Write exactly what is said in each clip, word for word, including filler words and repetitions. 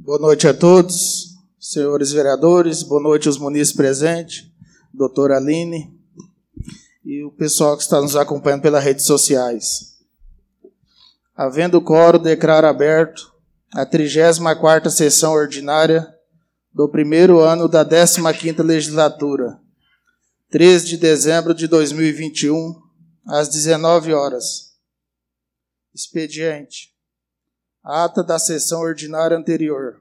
Boa noite a todos, senhores vereadores, boa noite aos munícipes presentes, doutora Aline e o pessoal que está nos acompanhando pelas redes sociais. Havendo quórum, declaro aberto a trigésima quarta sessão ordinária do primeiro ano da décima quinta legislatura, treze de dezembro de dois mil e vinte e um, às dezenove horas. Expediente. Ata da sessão ordinária anterior.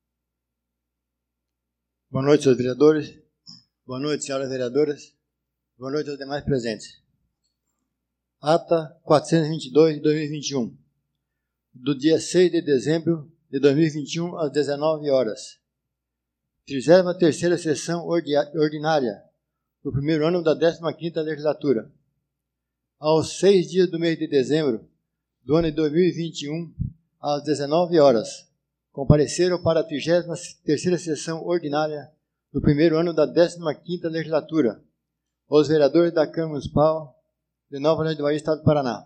Boa noite, senhores vereadores. Boa noite, senhoras vereadoras. Boa noite aos demais presentes. Ata quatrocentos e vinte e dois de dois mil e vinte e um, do dia seis de dezembro de dois mil e vinte e um, às dezenove horas. trigésima terceira sessão ordinária do primeiro ano da décima quinta legislatura. Aos seis dias do mês de dezembro do ano de dois mil e vinte e um, às dezenove horas, compareceram para a trigésima terceira sessão ordinária do primeiro ano da décima quinta legislatura os vereadores da Câmara Municipal de Nova Leão do Bahia, Estado do Paraná.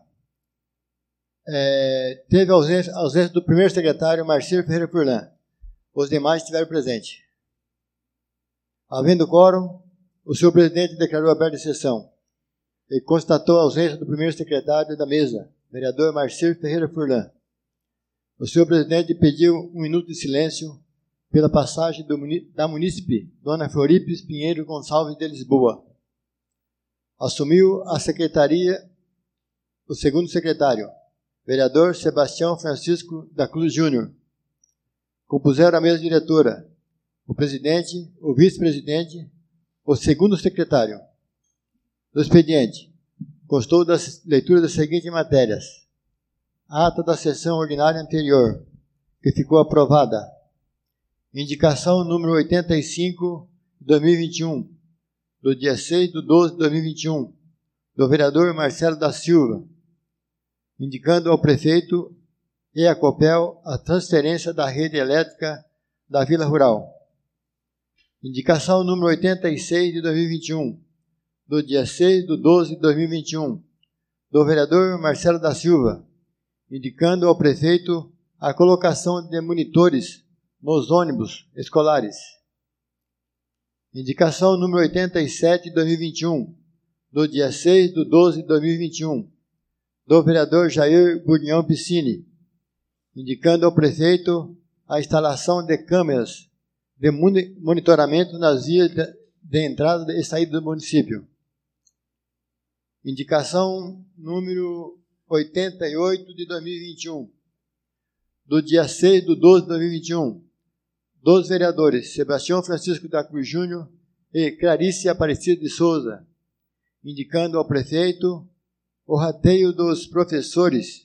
É, teve ausência, ausência do primeiro secretário, Marcelo Ferreira Furlan. Os demais estiveram presentes. Havendo quórum, o senhor presidente declarou aberta a sessão e constatou a ausência do primeiro secretário da mesa, vereador Marcelo Ferreira Furlan. O senhor presidente pediu um minuto de silêncio pela passagem do, da munícipe, dona Floripes Pinheiro Gonçalves de Lisboa. Assumiu a secretaria o segundo secretário, vereador Sebastião Francisco da Cruz Júnior. Compuseram a mesa diretora o presidente, o vice-presidente, o segundo secretário. Do expediente, constou da leitura das seguintes matérias. Ata da sessão ordinária anterior, que ficou aprovada. Indicação número oitenta e cinco de dois mil e vinte e um, do dia seis de doze de dois mil e vinte e um, do vereador Marcelo da Silva, indicando ao prefeito e à Copel a transferência da rede elétrica da Vila Rural. Indicação número oitenta e seis de dois mil e vinte e um, do dia seis de doze de dois mil e vinte e um, do vereador Marcelo da Silva, indicando ao prefeito a colocação de monitores nos ônibus escolares. Indicação número oitenta e sete de dois mil e vinte e um, do dia seis de doze de dois mil e vinte e um, do vereador Jair Burnião Piscini, indicando ao prefeito a instalação de câmeras de monitoramento nas vias de, de entrada e saída do município. Indicação número oitenta e oito de dois mil e vinte e um, do dia seis de doze de dois mil e vinte e um, dos vereadores Sebastião Francisco da Cruz Júnior e Clarice Aparecida de Souza, indicando ao prefeito o rateio dos professores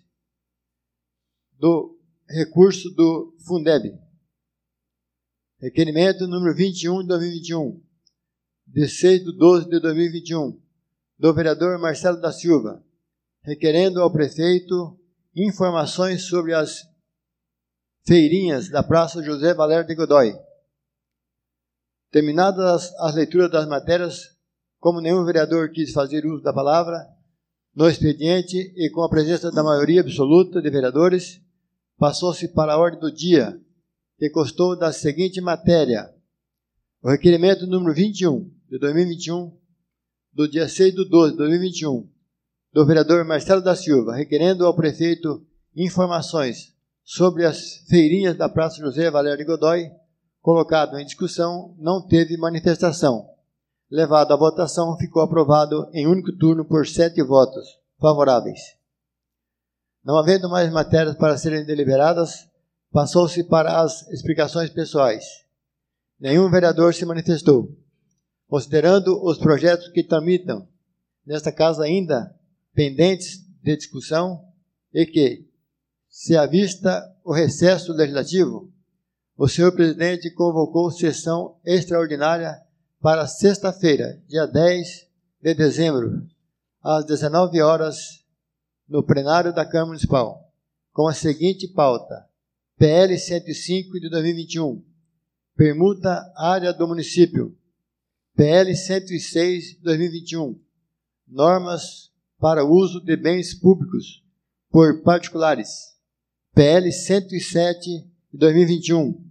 do recurso do Fundeb. Requerimento número vinte e um de dois mil e vinte e um, de seis de doze de dois mil e vinte e um, do vereador Marcelo da Silva, requerendo ao prefeito informações sobre as feirinhas da Praça José Valério de Godoy. Terminadas as, as leituras das matérias, como nenhum vereador quis fazer uso da palavra, no expediente e com a presença da maioria absoluta de vereadores, passou-se para a ordem do dia, que constou da seguinte matéria. O requerimento número vinte e um, de dois mil e vinte e um, do dia seis de doze de dois mil e vinte e um, do vereador Marcelo da Silva, requerendo ao prefeito informações sobre as feirinhas da Praça José Valério de Godoy, colocado em discussão, não teve manifestação. Levado à votação, ficou aprovado em único turno por sete votos favoráveis. Não havendo mais matérias para serem deliberadas, passou-se para as explicações pessoais. Nenhum vereador se manifestou. Considerando os projetos que tramitam nesta casa ainda pendentes de discussão e que, se avista o recesso legislativo, o senhor presidente convocou sessão extraordinária para sexta-feira, dia dez de dezembro, às dezenove horas, no plenário da Câmara Municipal, com a seguinte pauta: P L cento e cinco de dois mil e vinte e um, permuta área do município. P L cento e seis de dois mil e vinte e um, normas para o uso de bens públicos por particulares. P L cento e sete de dois mil e vinte e um,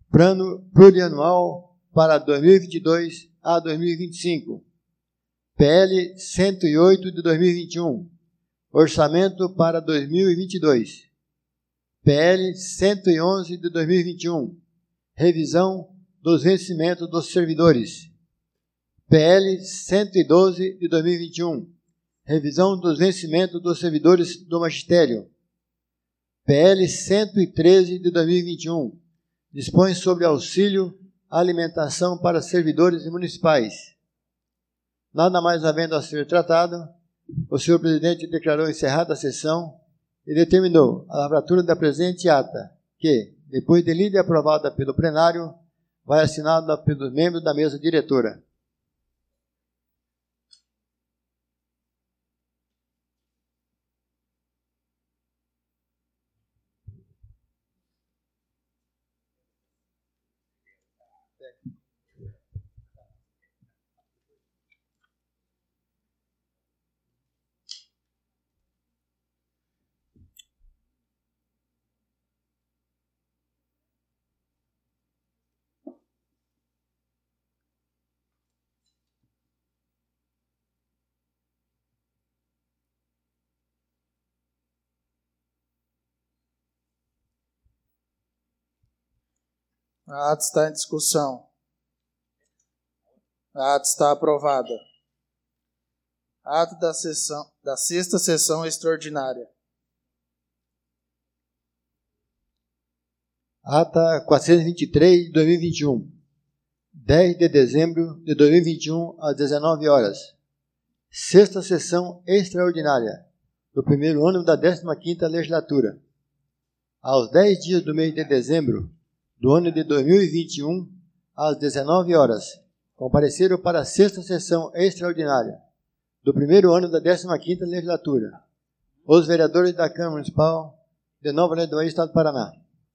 Plano Plurianual para dois mil e vinte e dois a dois mil e vinte e cinco. P L cento e oito de dois mil e vinte e um. Orçamento para dois mil e vinte e dois. P L cento e onze de dois mil e vinte e um. Revisão dos vencimentos dos servidores. P L cento e doze de dois mil e vinte e um. Revisão dos vencimentos dos servidores do magistério. P L cento e treze de dois mil e vinte e um. Dispõe sobre auxílio à alimentação para servidores municipais. Nada mais havendo a ser tratado, o senhor presidente declarou encerrada a sessão e determinou a lavratura da presente ata, que, depois de lida e aprovada pelo plenário, vai assinada pelos membros da mesa diretora. A ata está em discussão. A ata está aprovada. Ata da sessão, da sexta sessão extraordinária. Ata quatrocentos e vinte e três de dois mil e vinte e um. dez de dezembro de dois mil e vinte e um, às dezenove horas. Sexta sessão extraordinária do primeiro ano da décima quinta legislatura. Aos dez dias do mês de dezembro do ano de dois mil e vinte e um, às dezenove horas, compareceram para a sexta sessão extraordinária do primeiro ano da décima quinta legislatura os vereadores da Câmara Municipal de Nova Lé do Bahia, Estado do Paraná.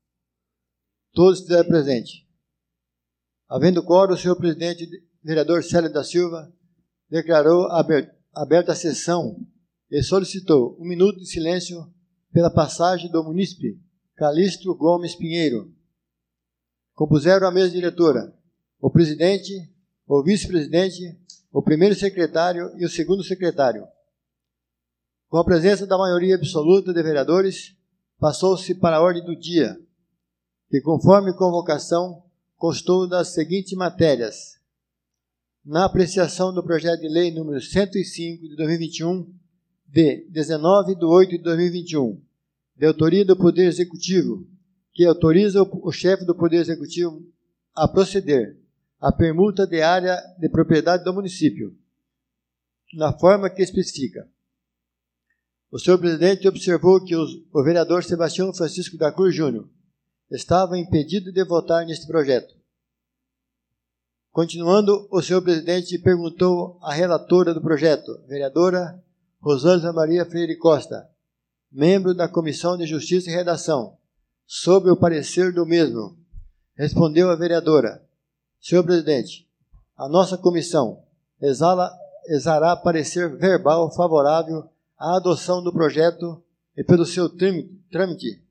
Todos estiveram presentes. Havendo quórum, o senhor presidente, vereador Célio da Silva, declarou aberta a sessão e solicitou um minuto de silêncio pela passagem do munícipe Calixto Gomes Pinheiro. Compuseram a mesa diretora o presidente, o vice-presidente, o primeiro secretário e o segundo secretário. Com a presença da maioria absoluta de vereadores, passou-se para a ordem do dia, que, conforme convocação, constou das seguintes matérias: na apreciação do projeto de lei número cento e cinco de dois mil e vinte e um, de dezenove de oito de dois mil e vinte e um, de autoria do Poder Executivo, que autoriza o chefe do Poder Executivo a proceder à permuta de área de propriedade do município, na forma que especifica. O senhor presidente observou que os, o vereador Sebastião Francisco da Cruz Júnior estava impedido de votar neste projeto. Continuando, o senhor presidente perguntou à relatora do projeto, vereadora Rosângela Maria Freire Costa, membro da Comissão de Justiça e Redação, sobre o parecer do mesmo. Respondeu a vereadora: senhor presidente, a nossa comissão exala, exará parecer verbal favorável à adoção do projeto e pelo seu trâmite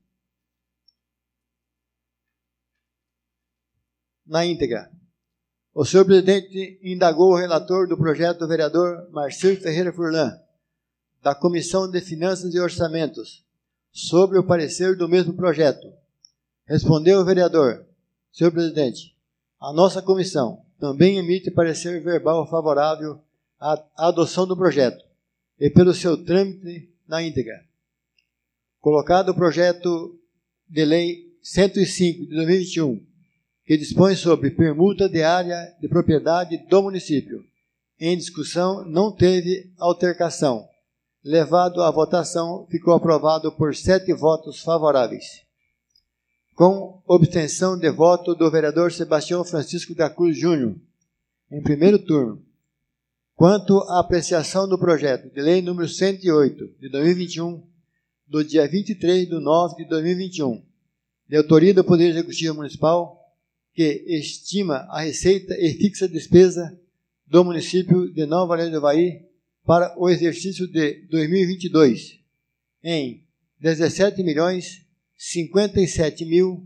na íntegra. O senhor presidente indagou o relator do projeto, o vereador Marcelo Ferreira Furlan, da Comissão de Finanças e Orçamentos, sobre o parecer do mesmo projeto. Respondeu o vereador: senhor presidente, a nossa comissão também emite parecer verbal favorável à adoção do projeto e pelo seu trâmite na íntegra. Colocado o projeto de lei cento e cinco de dois mil e vinte e um, que dispõe sobre permuta de área de propriedade do município, em discussão não teve altercação. Levado à votação, ficou aprovado por sete votos favoráveis, com abstenção de voto do vereador Sebastião Francisco da Cruz Júnior, em primeiro turno. Quanto à apreciação do projeto de lei número cento e oito, de dois mil e vinte e um, do dia vinte e três de nove de dois mil e vinte e um, de autoria do Poder Executivo Municipal, que estima a receita e fixa a despesa do município de Nova Lé do Bahia para o exercício de dois mil e vinte e dois em dezessete milhões cinquenta e sete mil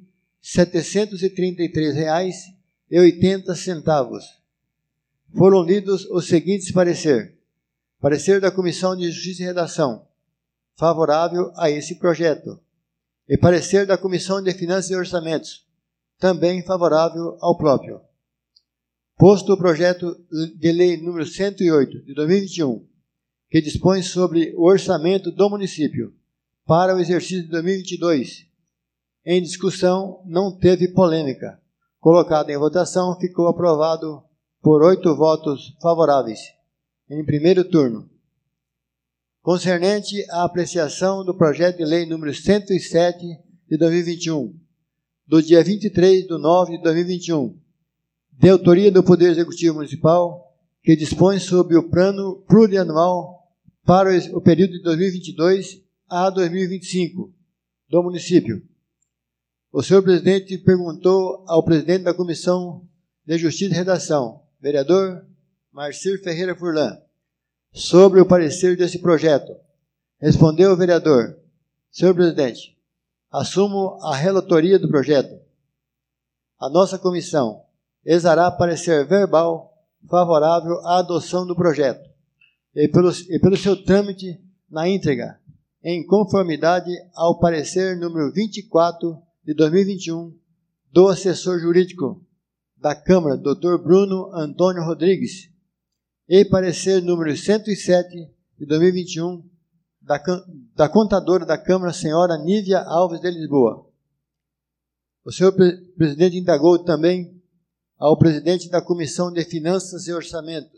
setecentos e trinta e três reais e oitenta centavos. Foram lidos os seguintes pareceres. Parecer da Comissão de Justiça e Redação, favorável a esse projeto. E parecer da Comissão de Finanças e Orçamentos, também favorável ao próprio. Posto o projeto de lei número cento e oito, de dois mil e vinte e um, que dispõe sobre o orçamento do município para o exercício de dois mil e vinte e dois, em discussão, não teve polêmica. Colocado em votação, ficou aprovado por oito votos favoráveis, em primeiro turno. Concernente à apreciação do projeto de lei número cento e sete, de dois mil e vinte e um, do dia vinte e três de nove de dois mil e vinte e um, de autoria do Poder Executivo Municipal, que dispõe sobre o plano plurianual para o período de dois mil e vinte e dois a dois mil e vinte e cinco do município. O senhor presidente perguntou ao presidente da Comissão de Justiça e Redação, vereador Marcir Ferreira Furlan, sobre o parecer desse projeto. Respondeu o vereador: senhor presidente, assumo a relatoria do projeto. A nossa comissão exará parecer verbal favorável à adoção do projeto e pelo, e pelo seu trâmite na íntegra, em conformidade ao parecer número vinte e quatro de dois mil e vinte e um do assessor jurídico da Câmara, doutor Bruno Antônio Rodrigues, e parecer número cento e sete de dois mil e vinte e um da, da contadora da Câmara, senhora Nívia Alves de Lisboa. O senhor pre- presidente indagou também ao presidente da Comissão de Finanças e Orçamentos,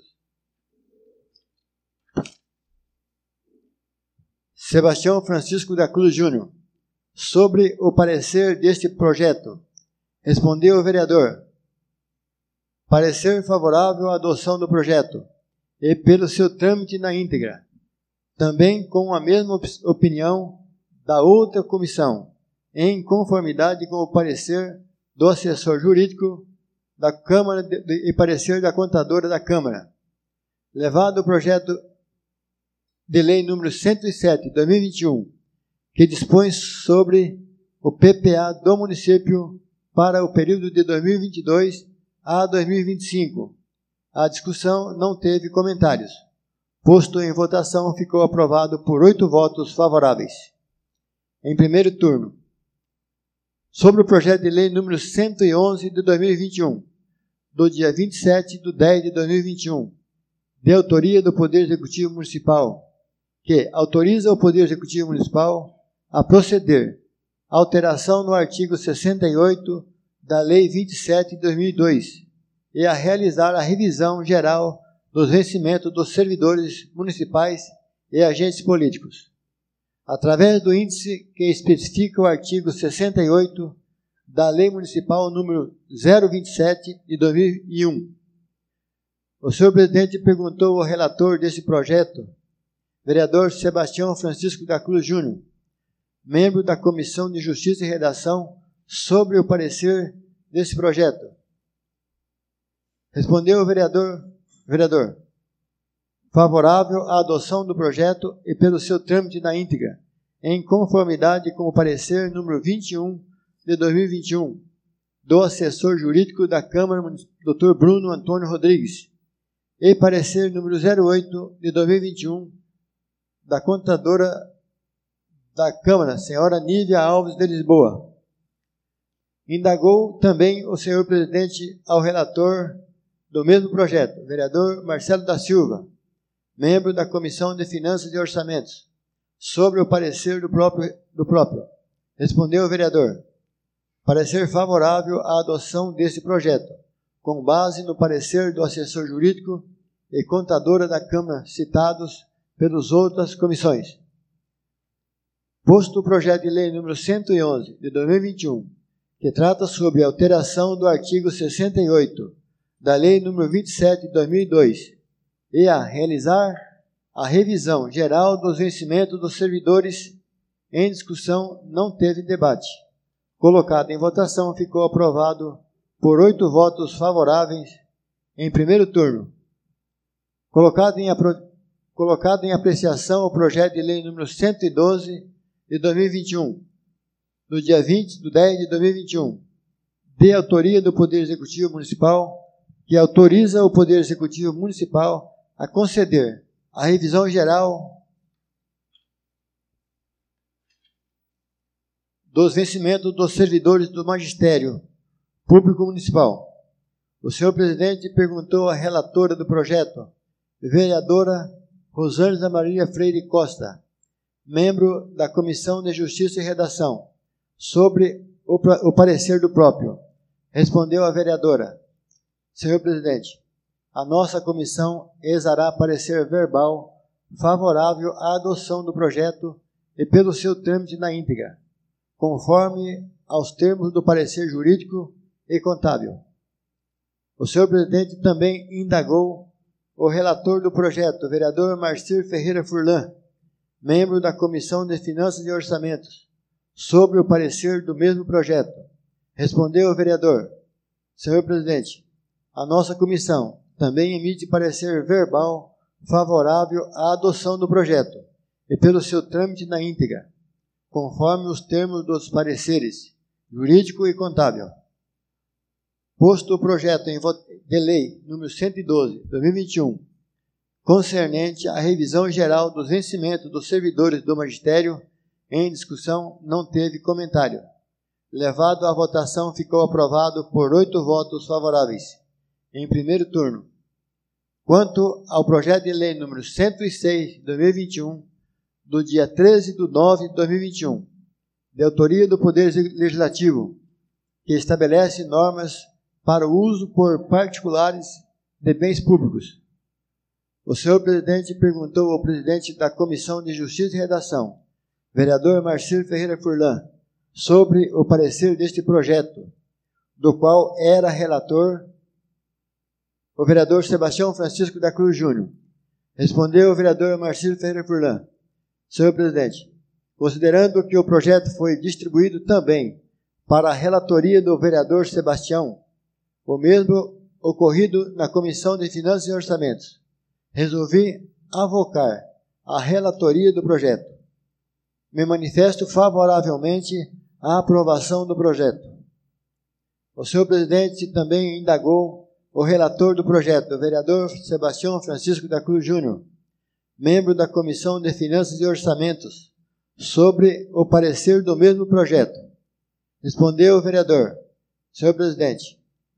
Sebastião Francisco da Cruz Júnior, sobre o parecer deste projeto. Respondeu o vereador: parecer favorável à adoção do projeto e pelo seu trâmite na íntegra, também com a mesma op- opinião da outra comissão, em conformidade com o parecer do assessor jurídico da Câmara de, de, e parecer da contadora da Câmara. Levado o projeto de lei número cento e sete, de dois mil e vinte e um, que dispõe sobre o P P A do município para o período de dois mil e vinte e dois a dois mil e vinte e cinco. A discussão não teve comentários. Posto em votação, ficou aprovado por oito votos favoráveis. Em primeiro turno, sobre o projeto de lei número cento e onze de dois mil e vinte e um, do dia vinte e sete de dez de dois mil e vinte e um, de autoria do Poder Executivo Municipal, que autoriza o Poder Executivo Municipal a proceder à alteração no artigo sessenta e oito da Lei vinte e sete de dois mil e dois e a realizar a revisão geral dos vencimentos dos servidores municipais e agentes políticos, através do índice que especifica o artigo sessenta e oito da Lei Municipal número zero vinte e sete de dois mil e um. O senhor presidente perguntou ao relator desse projeto, vereador Sebastião Francisco da Cruz Júnior, membro da Comissão de Justiça e Redação, sobre o parecer desse projeto. Respondeu o vereador, vereador, favorável à adoção do projeto e pelo seu trâmite na íntegra, em conformidade com o parecer número vinte e um de dois mil e vinte e um, do assessor jurídico da Câmara, doutor Bruno Antônio Rodrigues, e parecer número zero oito de dois mil e vinte e um, da contadora da Câmara, senhora Nívia Alves de Lisboa. Indagou também o senhor presidente ao relator do mesmo projeto, vereador Marcelo da Silva, membro da Comissão de Finanças e Orçamentos, sobre o parecer do próprio. Do próprio. Respondeu o vereador: parecer favorável à adoção desse projeto, com base no parecer do assessor jurídico e contadora da Câmara citados pelas outras comissões. Posto o projeto de lei número cento e onze, de dois mil e vinte e um, que trata sobre a alteração do artigo sessenta e oito da Lei número vinte e sete de dois mil e dois e a realizar a revisão geral dos vencimentos dos servidores em discussão, não teve debate. Colocado em votação, ficou aprovado por oito votos favoráveis em primeiro turno. Colocado em, apro... Colocado em apreciação o projeto de lei número cento e doze de dois mil e vinte e um, do dia vinte de dez de dois mil e vinte e um, de autoria do Poder Executivo Municipal, que autoriza o Poder Executivo Municipal a conceder a revisão geral dos vencimentos dos servidores do Magistério Público Municipal. O senhor presidente perguntou à relatora do projeto, vereadora Rosângela Maria Freire Costa, membro da Comissão de Justiça e Redação, sobre o, o parecer do próprio. Respondeu a vereadora, senhor presidente, a nossa comissão exará parecer verbal favorável à adoção do projeto e pelo seu trâmite na íntegra, conforme aos termos do parecer jurídico e contábil. O senhor presidente também indagou o relator do projeto, o vereador Marcir Ferreira Furlan, membro da Comissão de Finanças e Orçamentos, sobre o parecer do mesmo projeto. Respondeu o vereador, senhor presidente, a nossa comissão também emite parecer verbal favorável à adoção do projeto e pelo seu trâmite na íntegra, conforme os termos dos pareceres jurídico e contábil. Posto o projeto em de lei número cento e doze, de dois mil e vinte e um, concernente à revisão geral dos vencimentos dos servidores do magistério, em discussão não teve comentário. Levado à votação, ficou aprovado por oito votos favoráveis, em primeiro turno. Quanto ao projeto de lei número cento e seis, de dois mil e vinte e um, do dia treze de nove de dois mil e vinte e um, de autoria do Poder Legislativo, que estabelece normas para o uso por particulares de bens públicos. O senhor presidente perguntou ao presidente da Comissão de Justiça e Redação, vereador Marcir Ferreira Furlan, sobre o parecer deste projeto, do qual era relator o vereador Sebastião Francisco da Cruz Júnior. Respondeu o vereador Marcir Ferreira Furlan, senhor presidente, considerando que o projeto foi distribuído também para a relatoria do vereador Sebastião, o mesmo ocorrido na Comissão de Finanças e Orçamentos, resolvi avocar a relatoria do projeto. Me manifesto favoravelmente à aprovação do projeto. O senhor presidente também indagou o relator do projeto, o vereador Sebastião Francisco da Cruz Júnior, membro da Comissão de Finanças e Orçamentos, sobre o parecer do mesmo projeto. Respondeu o vereador, senhor presidente,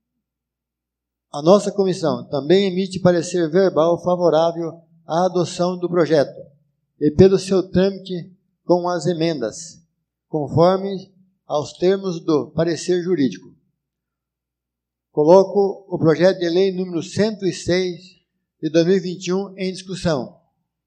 a nossa comissão também emite parecer verbal favorável à adoção do projeto e pelo seu trâmite com as emendas, conforme aos termos do parecer jurídico. Coloco o projeto de lei número cento e seis de dois mil e vinte e um em discussão.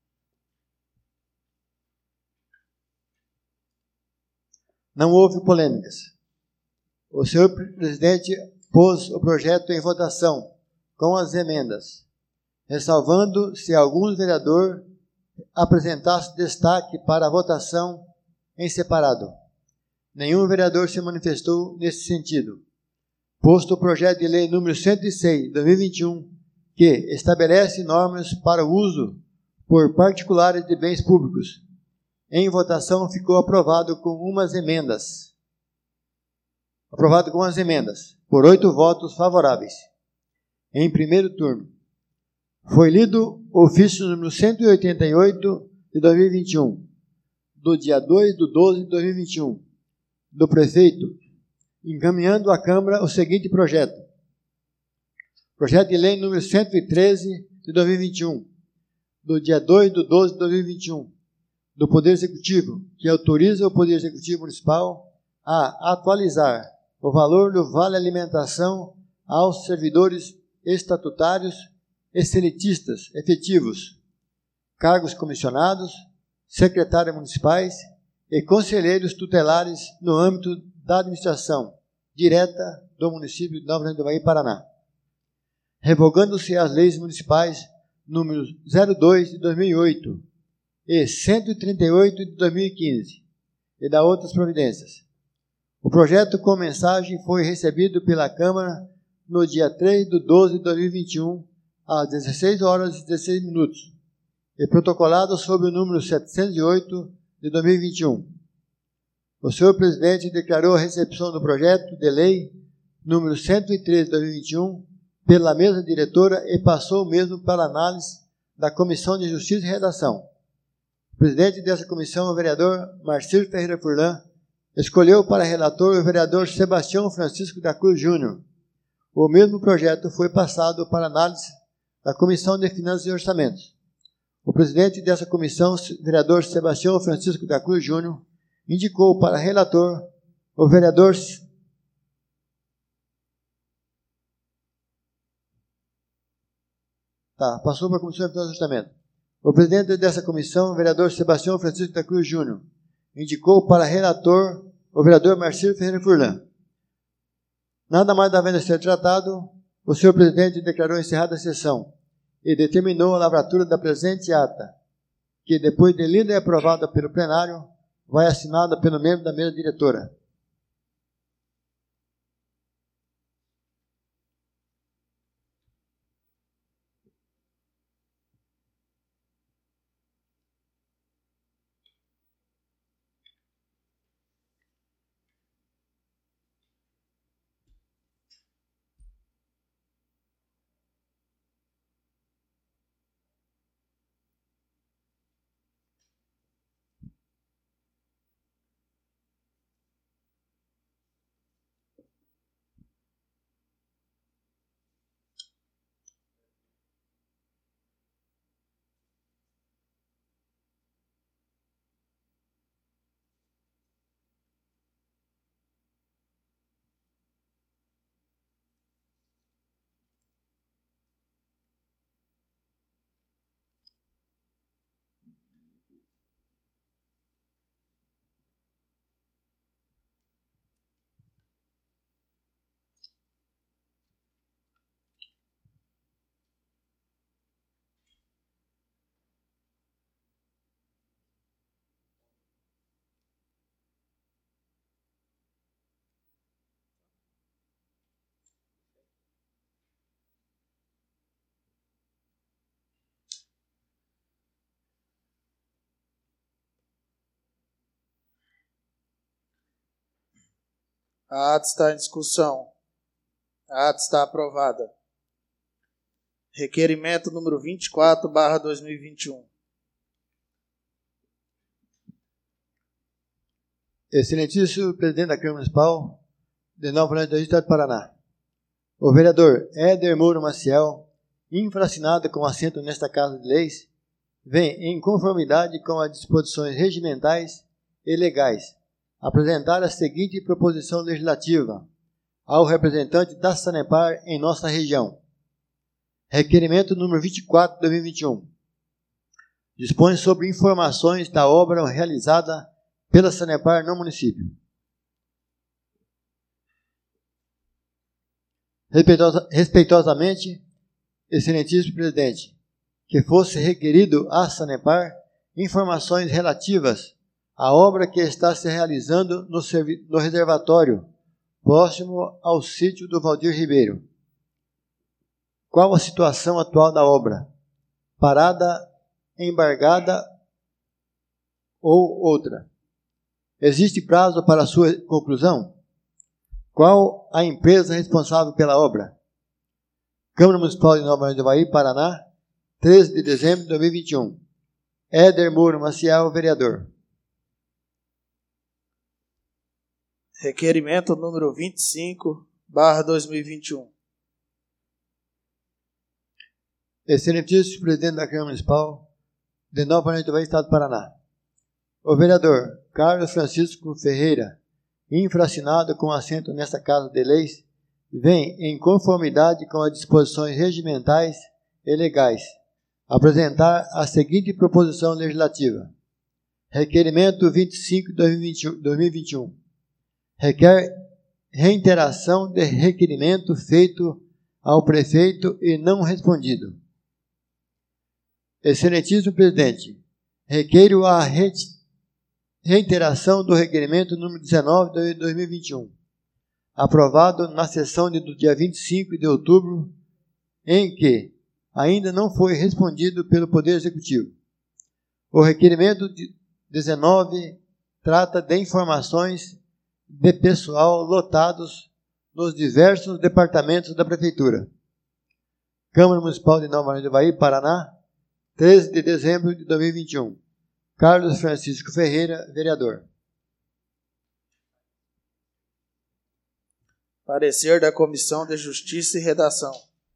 Não houve polêmicas. O senhor presidente pôs o projeto em votação com as emendas, ressalvando se algum vereador apresentasse destaque para a votação em separado. Nenhum vereador se manifestou nesse sentido. Posto o projeto de lei número cento e seis, de dois mil e vinte e um, que estabelece normas para o uso por particulares de bens públicos, em votação ficou aprovado com umas emendas. Aprovado com as emendas, por oito votos favoráveis, em primeiro turno. Foi lido o ofício número cento e oitenta e oito de dois mil e vinte e um, do dia dois de doze de dois mil e vinte e um, do prefeito, encaminhando à Câmara o seguinte projeto. Projeto de lei número cento e treze de dois mil e vinte e um, do dia dois de doze de dois mil e vinte e um, do Poder Executivo, que autoriza o Poder Executivo Municipal a atualizar o valor do Vale Alimentação aos servidores estatutários e seletistas efetivos, cargos comissionados, secretários municipais e conselheiros tutelares no âmbito da administração direta do município de Nova Leandro do Bahia, Paraná, revogando-se as leis municipais número zero dois de dois mil e oito e cento e trinta e oito de dois mil e quinze e da outras providências. O projeto com mensagem foi recebido pela Câmara no dia três de doze de dois mil e vinte e um, às dezesseis horas e dezesseis minutos, e protocolado sob o número setecentos e oito de dois mil e vinte e um. O senhor presidente declarou a recepção do projeto de lei número cento e treze de dois mil e vinte e um, pela mesa diretora e passou mesmo para análise da Comissão de Justiça e Redação. O presidente dessa comissão, o vereador Marcílio Ferreira Furlan, escolheu para relator o vereador Sebastião Francisco da Cruz Júnior. O mesmo projeto foi passado para análise da Comissão de Finanças e Orçamentos. O presidente dessa comissão, o vereador Sebastião Francisco da Cruz Júnior, indicou para relator o vereador Tá, passou para a Comissão de Finanças e Orçamento. O presidente dessa comissão, o vereador Sebastião Francisco da Cruz Júnior, indicou para relator o vereador Marcílio Ferreira Furlan. Nada mais devendo ser tratado, o senhor presidente declarou encerrada a sessão e determinou a lavratura da presente ata, que depois de lida e aprovada pelo plenário, vai assinada pelo membro da mesa diretora. A ata está em discussão. A ata está aprovada. Requerimento número vinte e quatro barra dois mil e vinte e um. Excelentíssimo presidente da Câmara Municipal de Nova Orleans do Estado do Paraná. O vereador Éder Moura Maciel, infracionado com assento nesta Casa de Leis, vem, em conformidade com as disposições regimentais e legais, apresentar a seguinte proposição legislativa ao representante da Sanepar em nossa região. Requerimento número vinte e quatro de dois mil e vinte e um. Dispõe sobre informações da obra realizada pela Sanepar no município. Respeitosa, respeitosamente, excelentíssimo presidente, que fosse requerido à Sanepar informações relativas à obra que está se realizando no, servi- no reservatório, próximo ao sítio do Valdir Ribeiro. Qual a situação atual da obra? Parada, embargada ou outra? Existe prazo para sua conclusão? Qual a empresa responsável pela obra? Câmara Municipal de Nova Orleans do Havaí, Paraná, treze de dezembro de dois mil e vinte e um. Éder Moura Maciel, vereador. Requerimento número vinte e cinco barra dois mil e vinte e um. Excelentíssimo presidente da Câmara Municipal de Nova Orleans do Havaí, Estado do Paraná. O vereador Carlos Francisco Ferreira, infracionado com assento nesta Casa de Leis, vem, em conformidade com as disposições regimentais e legais, apresentar a seguinte proposição legislativa. Requerimento vinte e cinco de dois mil e vinte e um. Requer reiteração de requerimento feito ao prefeito e não respondido. Excelentíssimo presidente, requeiro a reiteração do requerimento número dezenove de dois mil e vinte e um, aprovado na sessão de, do dia vinte e cinco de outubro, em que ainda não foi respondido pelo Poder Executivo. O requerimento de dezenove trata de informações de pessoal lotados nos diversos departamentos da Prefeitura. Câmara Municipal de Nova Maringá do Havaí, Paraná, treze de dezembro de dois mil e vinte e um. Carlos Francisco Ferreira, vereador. Parecer da Comissão de Justiça e Redação.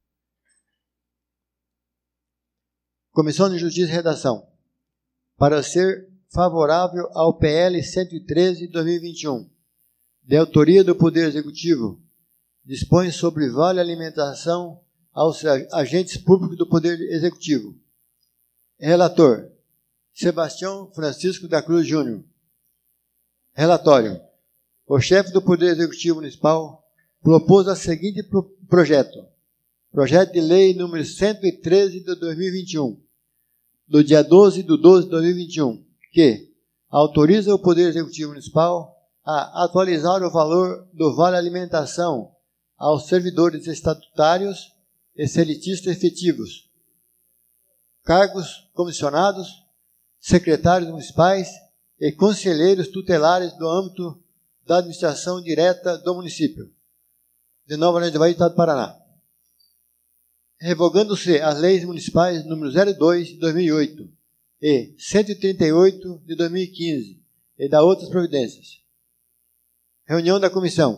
Comissão de Justiça e Redação. Parecer favorável ao P L cento e treze de dois mil e vinte e um. De autoria do Poder Executivo, dispõe sobre vale alimentação aos agentes públicos do Poder Executivo. Relator, Sebastião Francisco da Cruz Júnior. Relatório. O chefe do Poder Executivo Municipal propôs o seguinte pro projeto. Projeto de Lei número cento e treze de dois mil e vinte e um, do dia doze de doze de dois mil e vinte e um, que autoriza o Poder Executivo Municipal a atualizar o valor do Vale Alimentação aos servidores estatutários e selitistas efetivos, cargos comissionados, secretários municipais e conselheiros tutelares do âmbito da administração direta do município de Nova Maringá do Havaí, Estado do Paraná, revogando-se as leis municipais número zero dois de dois mil e oito e cento e trinta e oito de dois mil e quinze e da outras providências. Reunião da Comissão.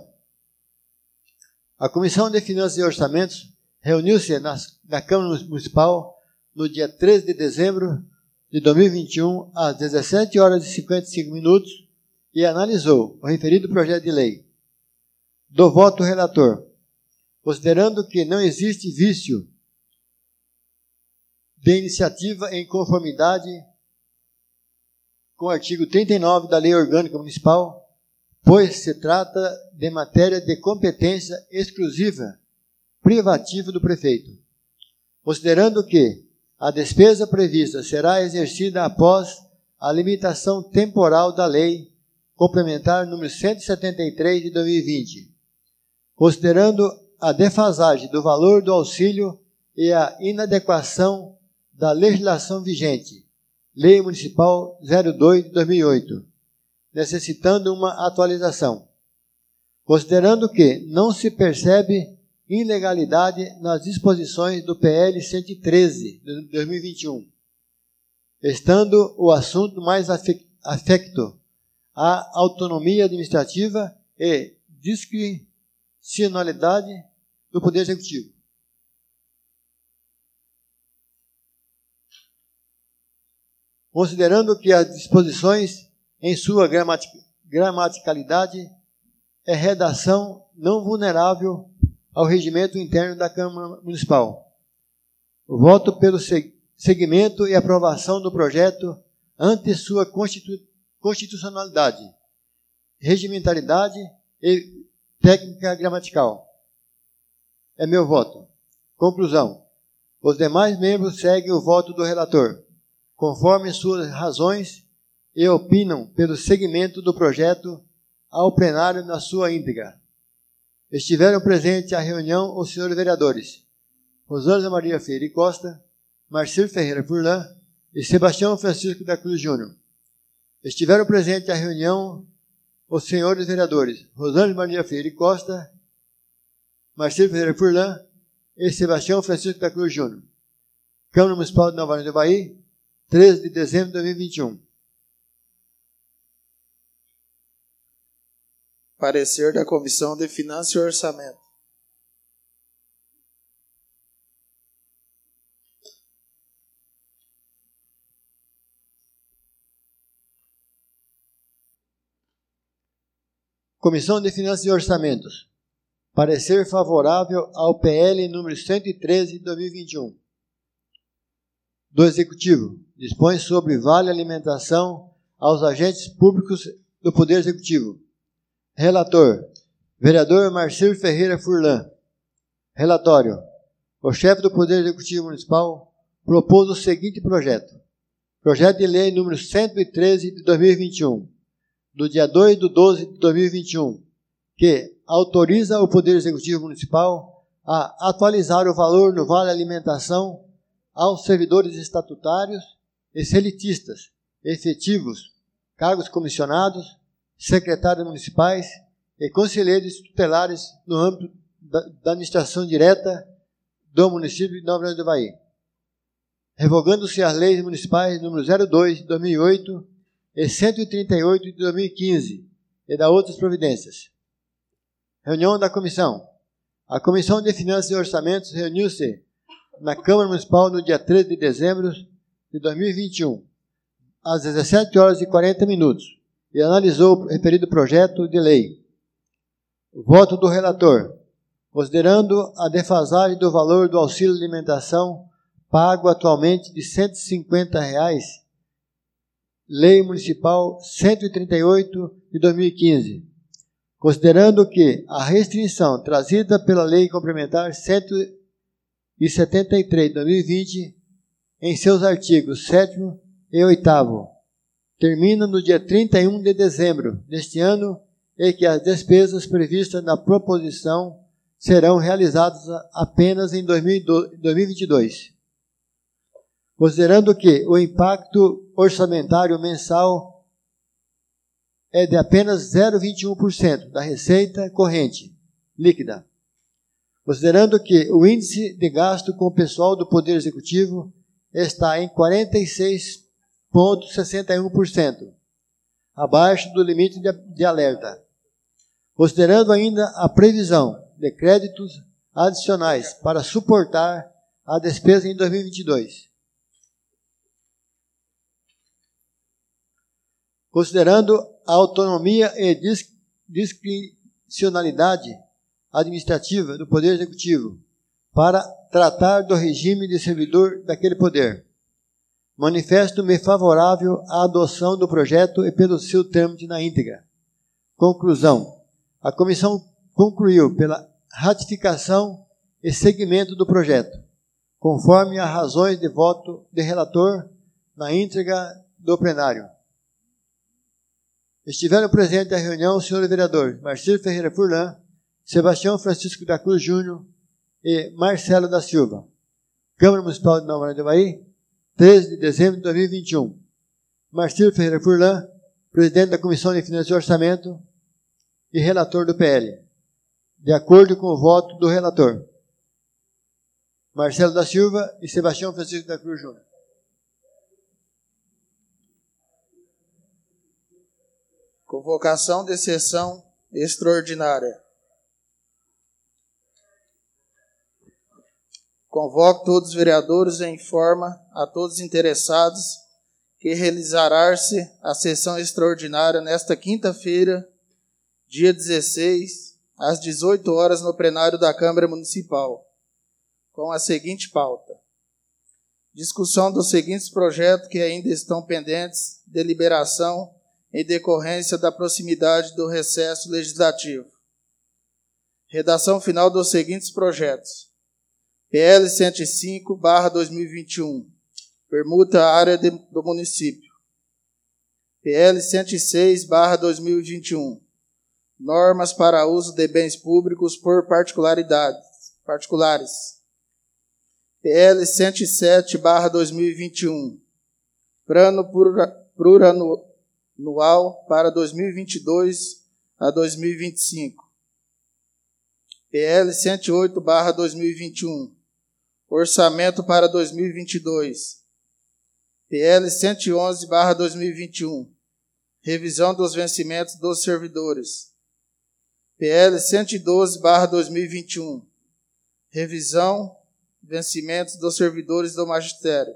A Comissão de Finanças e Orçamentos reuniu-se na Câmara Municipal no dia treze de dezembro de dois mil e vinte e um, às dezessete horas e cinquenta e cinco minutos, e analisou o referido projeto de lei. Do voto relator, considerando que não existe vício de iniciativa em conformidade com o artigo trinta e nove da Lei Orgânica Municipal, pois se trata de matéria de competência exclusiva, privativa do prefeito. Considerando que a despesa prevista será exercida após a limitação temporal da Lei Complementar número cento e setenta e três de dois mil e vinte, considerando a defasagem do valor do auxílio e a inadequação da legislação vigente, Lei Municipal zero dois de dois mil e oito, necessitando uma atualização. Considerando que não se percebe ilegalidade nas disposições do P L cento e treze de dois mil e vinte e um, estando o assunto mais afecto à autonomia administrativa e discricionalidade do Poder Executivo. Considerando que as disposições em sua gramatic gramaticalidade é redação não vulnerável ao regimento interno da Câmara Municipal. O voto pelo seguimento e aprovação do projeto ante sua constitu constitucionalidade, regimentalidade e técnica gramatical. É meu voto. Conclusão. Os demais membros seguem o voto do relator, conforme suas razões, e opinam pelo seguimento do projeto ao plenário na sua íntegra. Estiveram presentes à reunião os senhores vereadores Rosângela Maria Freire Costa, Marcílio Ferreira Furlan e Sebastião Francisco da Cruz Júnior. Estiveram presentes à reunião os senhores vereadores Rosângela Maria Freire Costa, Marcílio Ferreira Furlan e Sebastião Francisco da Cruz Júnior. Câmara Municipal de Nova Maringá do Havaí, treze de dezembro de dois mil e vinte e um. Parecer da Comissão de Finanças e Orçamento. Comissão de Finanças e Orçamentos. Parecer favorável ao P L número cento e treze de dois mil e vinte e um. Do Executivo. Dispõe sobre vale alimentação aos agentes públicos do Poder Executivo. Relator, vereador Marcílio Ferreira Furlan. Relatório. O chefe do Poder Executivo Municipal propôs o seguinte projeto. Projeto de Lei número cento e treze de dois mil e vinte e um, do dia dois de doze de dois mil e vinte e um, que autoriza o Poder Executivo Municipal a atualizar o valor no Vale Alimentação aos servidores estatutários e selitistas, efetivos, cargos comissionados, secretários municipais e conselheiros tutelares no âmbito da, da administração direta do município de Nova Orleans do Havaí, revogando-se as leis municipais número zero dois de dois mil e oito e cento e trinta e oito de dois mil e quinze e da outras providências. Reunião da comissão. A Comissão de Finanças e Orçamentos reuniu-se na Câmara Municipal no dia treze de dezembro de dois mil e vinte e um, às dezessete horas e quarenta minutos, e analisou o referido projeto de lei. Voto do relator. Considerando a defasagem do valor do auxílio alimentação pago atualmente de cento e cinquenta reais, Lei Municipal cento e trinta e oito de dois mil e quinze, considerando que a restrição trazida pela Lei Complementar cento e setenta e três de dois mil e vinte, em seus artigos sétimo e oitavo, termina no dia trinta e um de dezembro deste ano e que as despesas previstas na proposição serão realizadas apenas em dois mil e vinte e dois. Considerando que o impacto orçamentário mensal é de apenas zero vírgula vinte e um por cento da receita corrente líquida. Considerando que o índice de gasto com o pessoal do Poder Executivo está em quarenta e seis vírgula sessenta e um por cento, abaixo do limite de, de alerta. Considerando ainda a previsão de créditos adicionais para suportar a despesa em dois mil e vinte e dois. Considerando a autonomia e discricionalidade administrativa do Poder Executivo para tratar do regime de servidor daquele poder, manifesto-me favorável à adoção do projeto e pelo seu trâmite na íntegra. Conclusão. A comissão concluiu pela ratificação e seguimento do projeto, conforme as razões de voto de relator na íntegra do plenário. Estiveram presentes à reunião os senhores vereadores Marcílio Ferreira Furlan, Sebastião Francisco da Cruz Júnior e Marcelo da Silva. Câmara Municipal de Nova Orleans do Havaí, treze de dezembro de dois mil e vinte e um. Marcílio Ferreira Furlan, presidente da Comissão de Finanças e Orçamento e relator do P L, de acordo com o voto do relator. Marcelo da Silva e Sebastião Francisco da Cruz Júnior. Convocação de sessão extraordinária. Convoco todos os vereadores e informa a todos os interessados que realizará-se a sessão extraordinária nesta quinta-feira, dia dezesseis, às dezoito horas, no plenário da Câmara Municipal, com a seguinte pauta: discussão dos seguintes projetos que ainda estão pendentes de deliberação em decorrência da proximidade do recesso legislativo. Redação final dos seguintes projetos: P L cento e cinco barra dois mil e vinte e um, permuta a área de, do município. P L cento e seis barra dois mil e vinte e um, normas para uso de bens públicos por particularidades, particulares. P L cento e sete barra dois mil e vinte e um, plano plurianual para dois mil e vinte e dois a dois mil e vinte e cinco. P L cento e oito barra dois mil e vinte e um, orçamento para dois mil e vinte e dois. P L cento e onze barra dois mil e vinte e um, revisão dos vencimentos dos servidores. P L cento e doze barra dois mil e vinte e um, revisão, vencimentos dos servidores do magistério.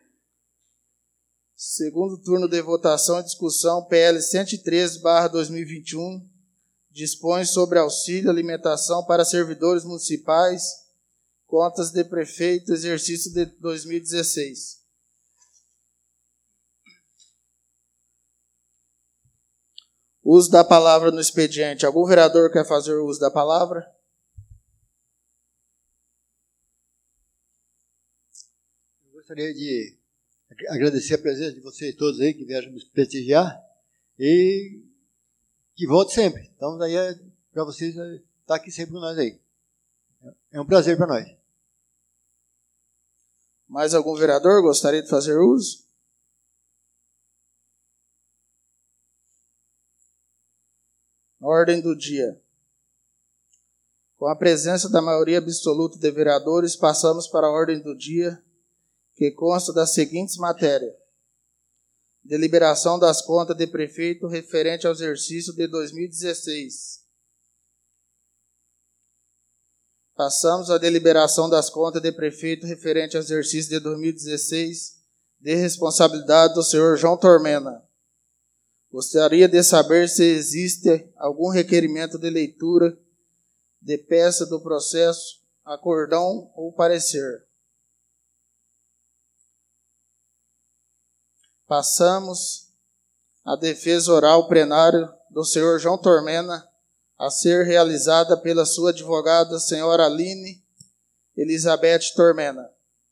Segundo turno de votação e discussão, P L cento e treze barra dois mil e vinte e um, dispõe sobre auxílio alimentação para servidores municipais, contas de prefeito, exercício de dois mil e dezesseis. Uso da palavra no expediente. Algum vereador quer fazer uso da palavra? Eu gostaria de agradecer a presença de vocês todos aí que vieram nos prestigiar e que volte sempre. Então, daí é para vocês estar aqui sempre com nós aí. É um prazer para nós. Mais algum vereador gostaria de fazer uso? Ordem do dia. Com a presença da maioria absoluta de vereadores, passamos para a ordem do dia, que consta das seguintes matérias. Deliberação das contas de prefeito referente ao exercício de dois mil e dezesseis. Passamos à deliberação das contas de prefeito referente ao exercício de dois mil e dezesseis, de responsabilidade do senhor João Tormena. Gostaria de saber se existe algum requerimento de leitura de peça do processo, acordão ou parecer. Passamos à defesa oral plenária do senhor João Tormena, a ser realizada pela sua advogada, senhora Aline Elizabeth Tormena.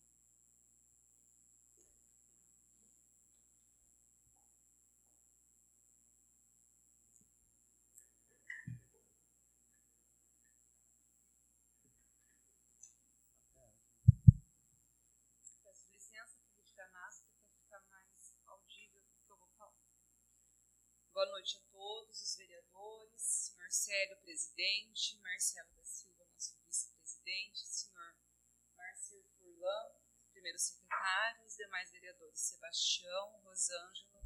Boa noite a todos os vereadores, senhor Célio, presidente, Marcelo da Silva, nosso vice-presidente, senhor Márcio Furlan, primeiro secretário, os demais vereadores, Sebastião, Rosângela,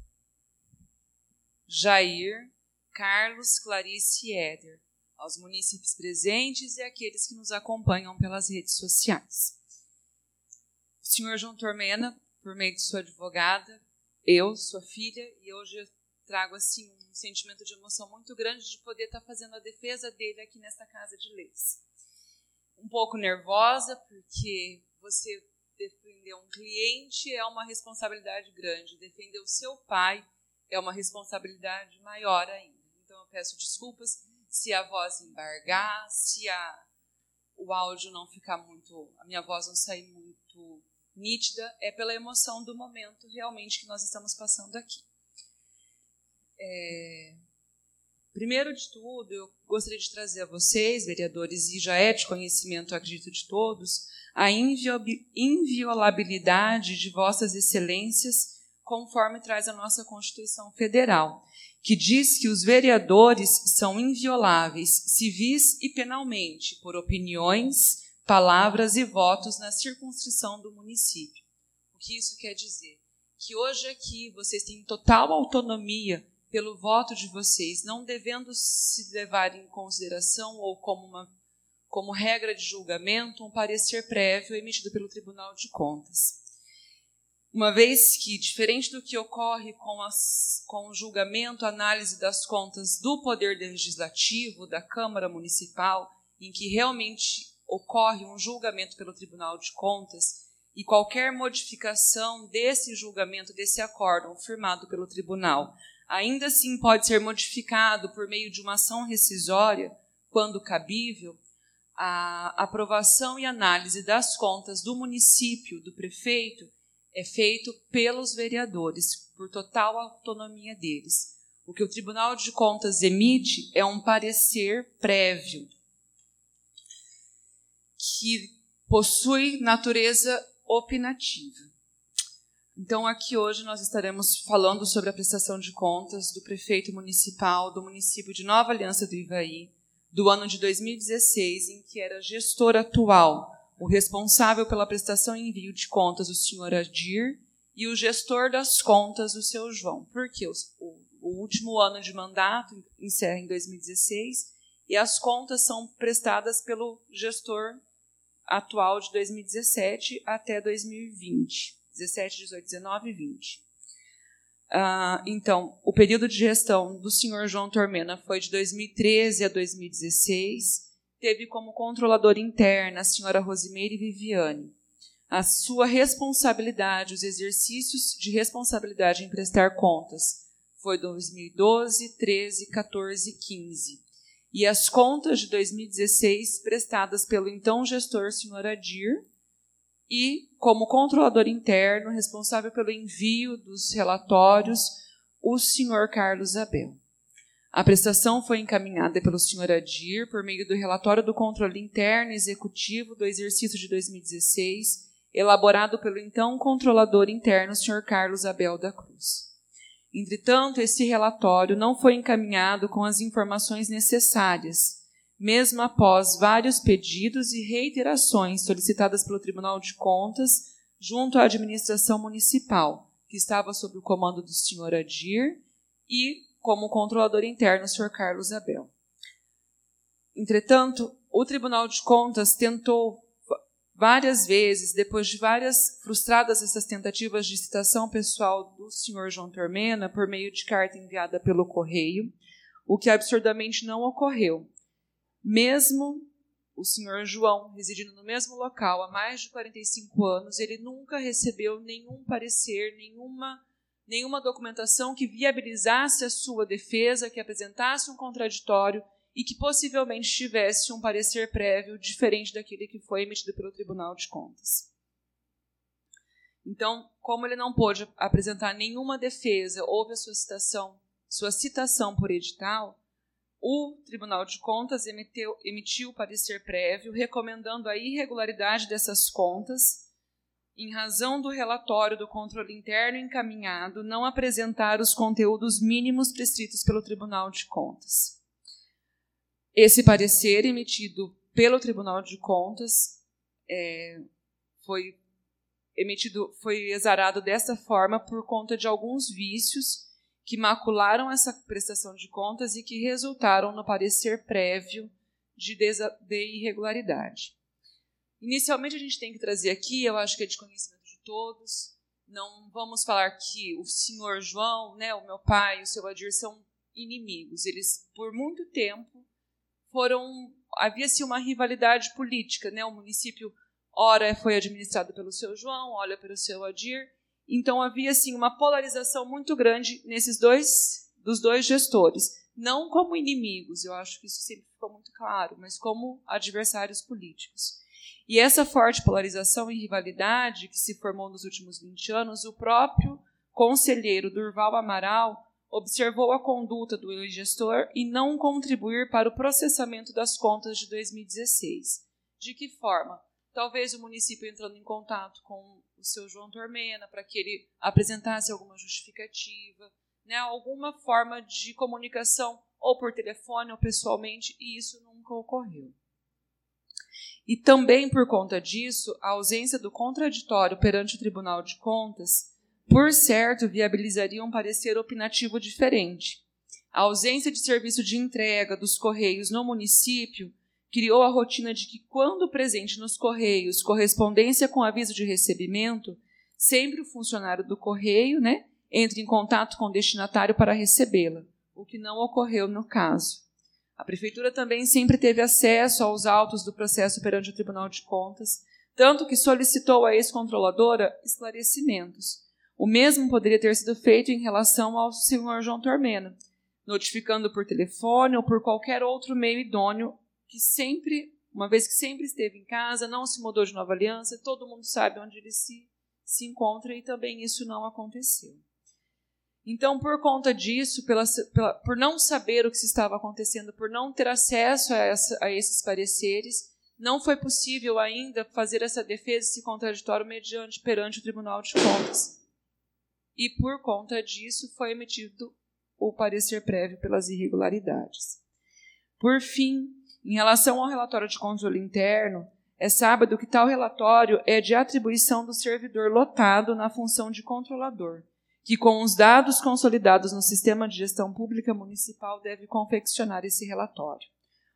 Jair, Carlos, Clarice e Éder, aos munícipes presentes e aqueles que nos acompanham pelas redes sociais. O senhor João Tormena, por meio de sua advogada, eu, sua filha, e hoje eu trago assim um sentimento de emoção muito grande de poder estar fazendo a defesa dele aqui nesta Casa de Leis. Um pouco nervosa, porque você defender um cliente é uma responsabilidade grande, defender o seu pai é uma responsabilidade maior ainda. Então eu peço desculpas se a voz embargar, se a, o áudio não ficar muito, a minha voz não sair muito nítida, é pela emoção do momento realmente que nós estamos passando aqui. É, primeiro de tudo, eu gostaria de trazer a vocês, vereadores, e já é de conhecimento, acredito, de todos, a inviolabilidade de vossas excelências, conforme traz a nossa Constituição Federal, que diz que os vereadores são invioláveis, civis e penalmente, por opiniões, palavras e votos na circunscrição do município. O que isso quer dizer? Que hoje aqui vocês têm total autonomia pelo voto de vocês, não devendo se levar em consideração ou como, uma, como regra de julgamento um parecer prévio emitido pelo Tribunal de Contas. Uma vez que, diferente do que ocorre com, as, com o julgamento, análise das contas do Poder Legislativo, da Câmara Municipal, em que realmente ocorre um julgamento pelo Tribunal de Contas, e qualquer modificação desse julgamento, desse acórdão firmado pelo Tribunal, ainda assim pode ser modificado por meio de uma ação rescisória, quando cabível, a aprovação e análise das contas do município, do prefeito, é feito pelos vereadores, por total autonomia deles. O que o Tribunal de Contas emite é um parecer prévio, que possui natureza opinativa. Então, aqui hoje nós estaremos falando sobre a prestação de contas do prefeito municipal do município de Nova Aliança do Ivaí, do ano de dois mil e dezesseis, em que era gestor atual, o responsável pela prestação e envio de contas, o senhor Adir, e o gestor das contas, o seu João. Porque o, o, o último ano de mandato encerra em dois mil e dezesseis e as contas são prestadas pelo gestor atual de dois mil e dezessete até dois mil e vinte. dezessete, dezoito, dezenove e vinte. Ah, então, o período de gestão do senhor João Tormena foi de dois mil e treze a dois mil e dezesseis. Teve como controladora interna a senhora Rosimeire Viviane. A sua responsabilidade, os exercícios de responsabilidade em prestar contas, foi dois mil e doze, treze, quatorze e quinze. E as contas de dois mil e dezesseis prestadas pelo então gestor senhor Adir, e, como controlador interno, responsável pelo envio dos relatórios, o senhor Carlos Abel. A prestação foi encaminhada pelo senhor Adir por meio do relatório do controle interno executivo do exercício de dois mil e dezesseis, elaborado pelo então controlador interno, senhor Carlos Abel da Cruz. Entretanto, esse relatório não foi encaminhado com as informações necessárias, mesmo após vários pedidos e reiterações solicitadas pelo Tribunal de Contas junto à administração municipal, que estava sob o comando do senhor Adir, e como controlador interno o senhor Carlos Abel. Entretanto, o Tribunal de Contas tentou várias vezes, depois de várias frustradas essas tentativas de citação pessoal do senhor João Tormena, por meio de carta enviada pelo correio, o que absurdamente não ocorreu. Mesmo o senhor João, residindo no mesmo local há mais de quarenta e cinco anos, ele nunca recebeu nenhum parecer, nenhuma, nenhuma documentação que viabilizasse a sua defesa, que apresentasse um contraditório e que possivelmente tivesse um parecer prévio diferente daquele que foi emitido pelo Tribunal de Contas. Então, como ele não pôde apresentar nenhuma defesa, houve a sua citação, sua citação por edital, o Tribunal de Contas emeteu, emitiu o parecer prévio recomendando a irregularidade dessas contas, em razão do relatório do controle interno encaminhado não apresentar os conteúdos mínimos prescritos pelo Tribunal de Contas. Esse parecer emitido pelo Tribunal de Contas é, foi emitido, foi exarado desta forma por conta de alguns vícios que macularam essa prestação de contas e que resultaram no parecer prévio de, desa- de irregularidade. Inicialmente, a gente tem que trazer aqui, eu acho que é de conhecimento de todos, não vamos falar que o senhor João, né, o meu pai e o seu Adir são inimigos. Eles, por muito tempo, foram... Havia-se uma rivalidade política, né? O município, ora, foi administrado pelo seu João, ora pelo seu Adir. Então, havia, assim, uma polarização muito grande nesses dois, dos dois gestores. Não como inimigos, eu acho que isso sempre ficou muito claro, mas como adversários políticos. E essa forte polarização e rivalidade que se formou nos últimos vinte anos, o próprio conselheiro Durval Amaral observou a conduta do gestor e não contribuir para o processamento das contas de dois mil e dezesseis. De que forma? Talvez o município entrando em contato com o seu João Tormena para que ele apresentasse alguma justificativa, né, alguma forma de comunicação, ou por telefone ou pessoalmente, e isso nunca ocorreu. E também por conta disso, a ausência do contraditório perante o Tribunal de Contas, por certo, viabilizaria um parecer opinativo diferente. A ausência de serviço de entrega dos Correios no município criou a rotina de que, quando presente nos Correios correspondência com aviso de recebimento, sempre o funcionário do Correio, né, entre em contato com o destinatário para recebê-la, o que não ocorreu no caso. A Prefeitura também sempre teve acesso aos autos do processo perante o Tribunal de Contas, tanto que solicitou à ex-controladora esclarecimentos. O mesmo poderia ter sido feito em relação ao senhor João Tormena, notificando por telefone ou por qualquer outro meio idôneo, que sempre, uma vez que sempre esteve em casa, não se mudou de Nova Aliança, todo mundo sabe onde ele se, se encontra, e também isso não aconteceu. Então, por conta disso, pela, pela, por não saber o que se estava acontecendo, por não ter acesso a, essa, a esses pareceres, não foi possível ainda fazer essa defesa, esse contraditório, mediante perante o Tribunal de Contas. E, por conta disso, foi emitido o parecer prévio pelas irregularidades. Por fim, em relação ao relatório de controle interno, é sábado que tal relatório é de atribuição do servidor lotado na função de controlador, que, com os dados consolidados no Sistema de Gestão Pública Municipal, deve confeccionar esse relatório.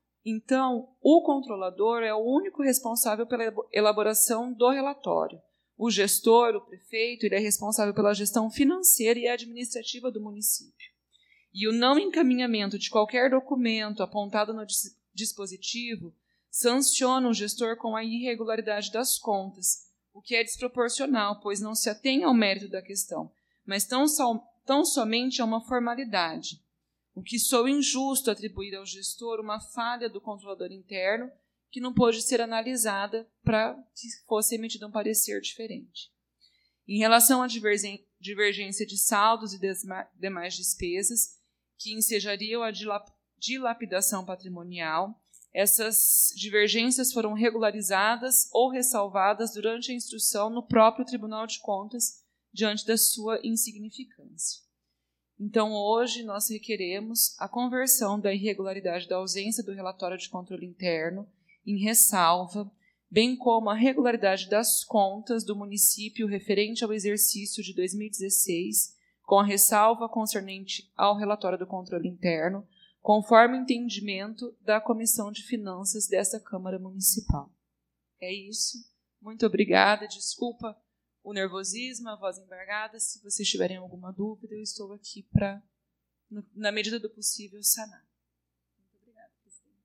Então, o controlador é o único responsável pela elaboração do relatório. O gestor, o prefeito, ele é responsável pela gestão financeira e administrativa do município. E o não encaminhamento de qualquer documento apontado no dispositivo sanciona o gestor com a irregularidade das contas, o que é desproporcional, pois não se atém ao mérito da questão, mas tão, so, tão somente a uma formalidade, o que soa injusto atribuir ao gestor uma falha do controlador interno que não pôde ser analisada para que fosse emitido um parecer diferente. Em relação à divergência de saldos e demais despesas, que ensejariam a dilapidação patrimonial, essas divergências foram regularizadas ou ressalvadas durante a instrução no próprio Tribunal de Contas, diante da sua insignificância. Então, hoje, nós requeremos a conversão da irregularidade da ausência do relatório de controle interno em ressalva, bem como a regularidade das contas do município referente ao exercício de dois mil e dezesseis, com a ressalva concernente ao relatório do controle interno, conforme o entendimento da Comissão de Finanças desta Câmara Municipal. É isso. Muito obrigada. Desculpa o nervosismo, a voz embargada. Se vocês tiverem alguma dúvida, eu estou aqui para, na medida do possível, sanar. Muito obrigada, presidente.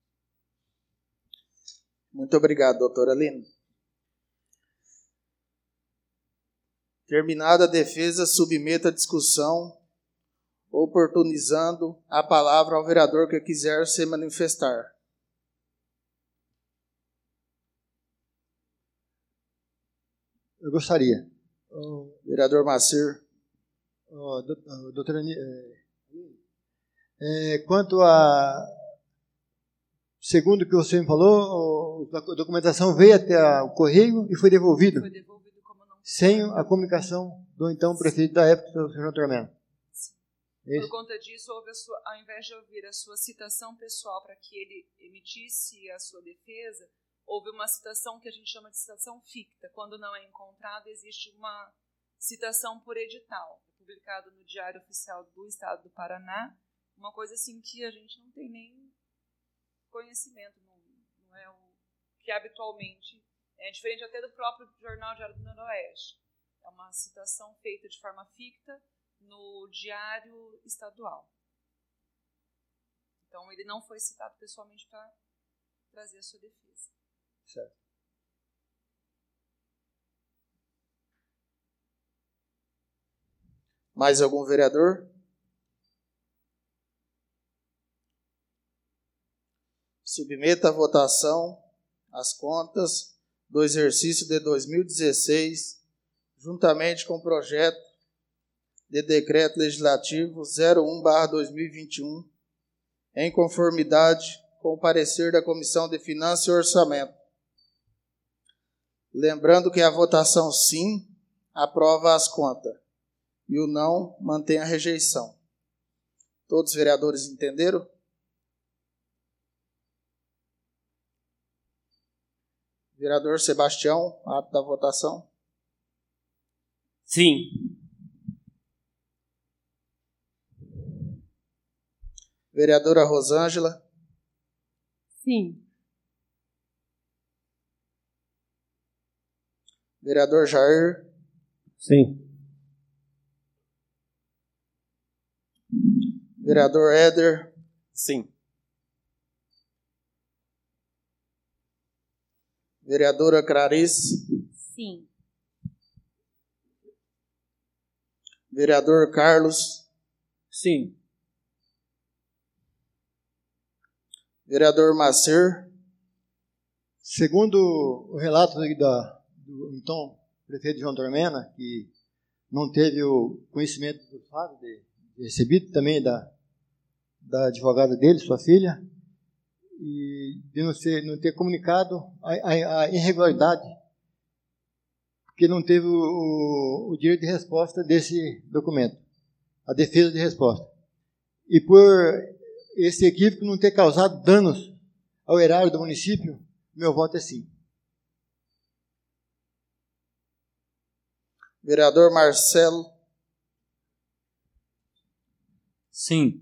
Muito obrigado, doutora Aline. Terminada a defesa, submeta a discussão, oportunizando a palavra ao vereador que quiser se manifestar. Eu gostaria. Oh, vereador Macir. Oh, doutora, é, é, quanto a... Segundo o que você me falou, a documentação veio até o correio e foi devolvido. Foi devolvido como não... Sem a comunicação do então prefeito da época, o senhor Tormento. Por conta disso, houve a sua, ao invés de ouvir a sua citação pessoal para que ele emitisse a sua defesa, houve uma citação que a gente chama de citação ficta. Quando não é encontrada, existe uma citação por edital, publicado no Diário Oficial do Estado do Paraná, uma coisa assim que a gente não tem nem conhecimento, não, não é o que habitualmente é diferente até do próprio Jornal Diário do Noroeste. É uma citação feita de forma ficta no Diário Estadual. Então, ele não foi citado pessoalmente para trazer a sua defesa. Certo. Mais algum vereador? Submeta à votação as contas do exercício de dois mil e dezesseis, juntamente com o projeto de decreto legislativo zero um barra dois mil e vinte e um, em conformidade com o parecer da Comissão de Finanças e Orçamento. Lembrando que a votação sim aprova as contas e o não mantém a rejeição. Todos os vereadores entenderam? Vereador Sebastião, ato da votação. Sim. Vereadora Rosângela. Sim. Vereador Jair. Sim. Vereador Éder. Sim. Vereadora Clarice. Sim. Vereador Carlos. Sim. Vereador Macir. Segundo o relato da, do então prefeito João Tormena, que não teve o conhecimento do fato de, de recebido também da, da advogada dele, sua filha, e de não, ser, não ter comunicado a, a, a irregularidade, porque não teve o, o, o direito de resposta desse documento, a defesa de resposta. E por esse equívoco não ter causado danos ao erário do município, meu voto é sim. Vereador Marcelo. Sim.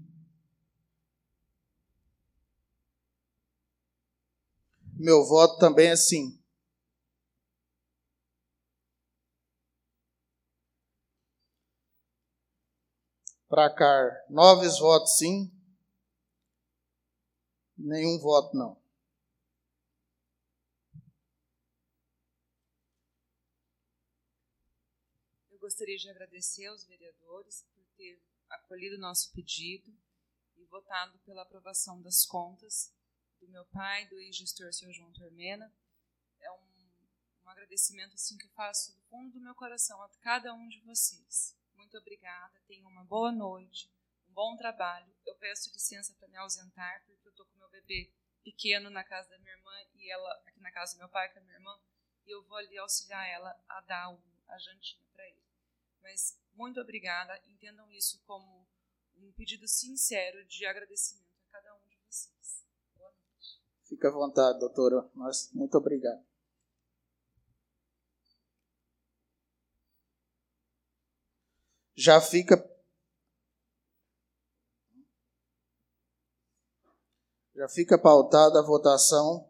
Meu voto também é sim. Pracar, nove votos sim. Nenhum voto não. Eu gostaria de agradecer aos vereadores por ter acolhido o nosso pedido e votado pela aprovação das contas do meu pai, do ex-gestor senhor João Tormena. É um, um agradecimento assim, que eu faço do fundo do meu coração a cada um de vocês. Muito obrigada, tenham uma boa noite, um bom trabalho. Eu peço licença para me ausentar, porque eu estou com meu bebê pequeno na casa da minha irmã e ela aqui na casa do meu pai com a minha irmã, e eu vou ali auxiliar ela a dar o, a jantinha para ele. Mas muito obrigada, entendam isso como um pedido sincero de agradecimento a cada um de vocês. Boa noite. Fica à vontade, doutora. Nós, muito obrigado. Já fica já fica pautada a votação